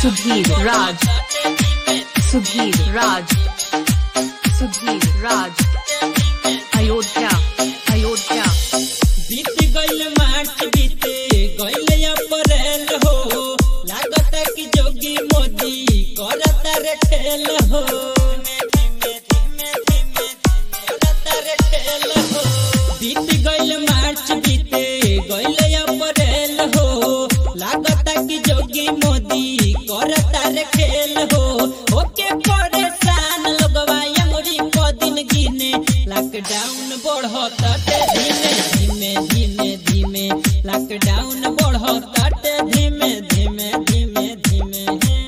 सुधीर राज, सुधीर राज, सुधीर राज, अयोध्या, अयोध्या। बीत गइल मार्च बीते गइल अप्रैल हो, लागता कि जोगी मोदी करता रे ठेल हो। बीत गइल मार्च बीते गइल अप्रैल हो, लागता कि जोगी मोदी करता रे खेल हो। ओके परेशान लोगवा अंगुरी को दिन गिने, लॉकडाउन बढ़ता धीमे धीमे धीमे धीमे, लॉकडाउन बढ़ता धीमे धीमे धीमे धीमे।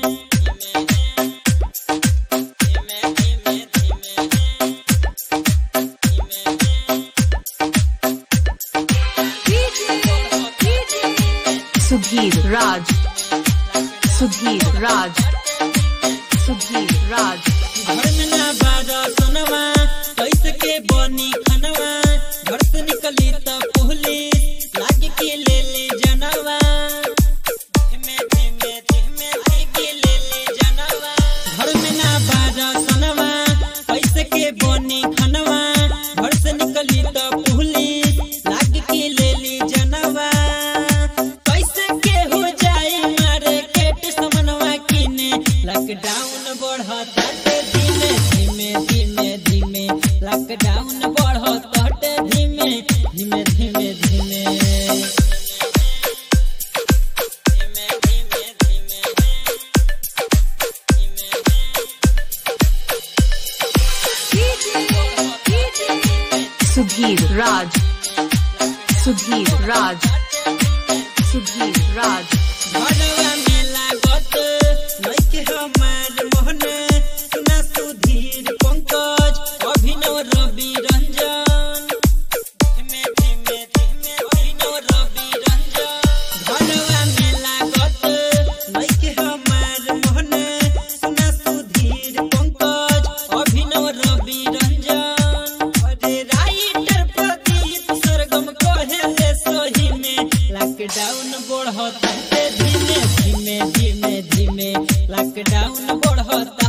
सुधीर राज, सुधीर राज, सुधीर राज। घर में ना बाजा सुनवा कैसे के बनी खनवा, घर से निकली तो पुलिस लाग के ले जनवा। धीमे धीमे धीमे लाग के ले जनवा। घर में ना बाजा सुनवा कैसे के बनी खनवा, घर से निकली तो पुलिस लाग के ले जनवा। कैसे के हो जाए मारे केट समनवा किने, लॉकडाउन बढ़ता धीमे धीमे धीमे धीमे, लॉकडाउन बढ़ता धीमे धीमे धीमे धीमे। सुधीर राज, सुधीर राज, सुधीर राज। घरवा में लागत नइखे हमार मोहन, सुना सुधीर पंकज अभिनव रवि रंजन। धीमे धीमे धीमे अभिनव रवि रंजन। घरवा में लागत नइखे हमार मोहन, सुना सुधीर पंकज अभिनव रवि रंजन। अरे राइटर प्रदीप सरगम कहे सही में, लॉकडाउन बढ़ता धीमे धीमे धीमे धीमे, लॉकडाउन बढ़ता